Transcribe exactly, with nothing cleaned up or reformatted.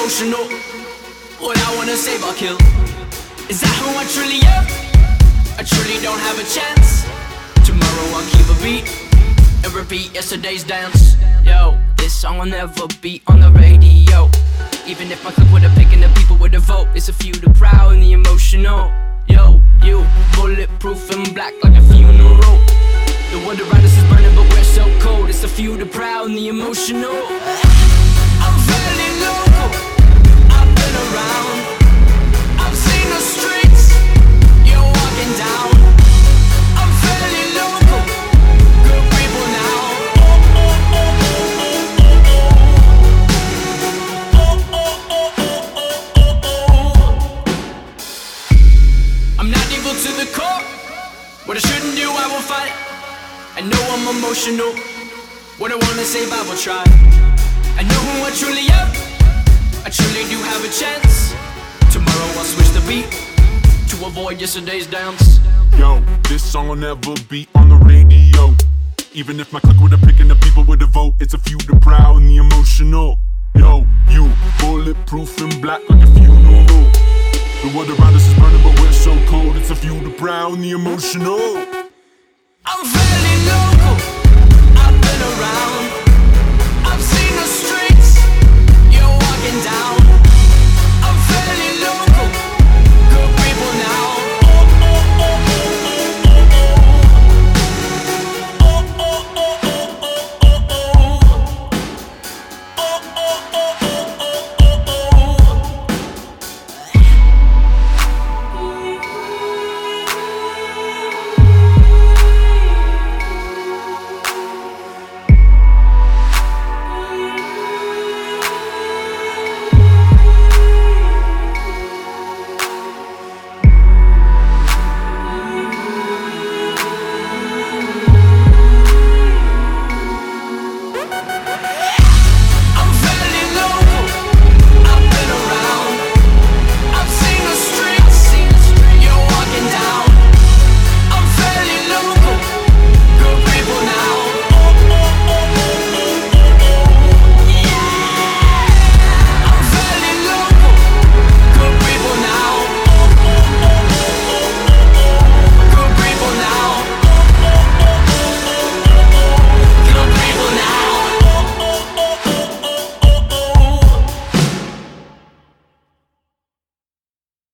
emotional. What I wanna save, I'll kill. Is that who I truly am? I truly don't have a chance. Tomorrow I'll keep a beat and repeat yesterday's dance. Yo, this song will never be on the radio. Even if my clip would've picking the people with a vote. It's a few, the proud and the emotional. Yo, you, bulletproof and black like a funeral. The world around us is burning but we're so cold. It's a few, the proud and the emotional. I'm fairly local, I've been around. I've seen the streets you're walking down. I'm fairly local, good people now. Oh, oh, oh, oh, oh, oh, oh, oh, oh, oh, oh, oh. I'm not evil to the core. What I shouldn't do, I will fight. I know I'm emotional. What I wanna save, I will try. I know who I truly am. I truly do have a chance. Tomorrow I'll switch the beat to avoid yesterday's dance. Yo, this song will never be on the radio. Even if my click would've picking the people with a vote. It's a few, the proud and the emotional. Yo, you, bulletproof and black like a funeral. The world around us is burning but we're so cold. It's a few, the proud and the emotional.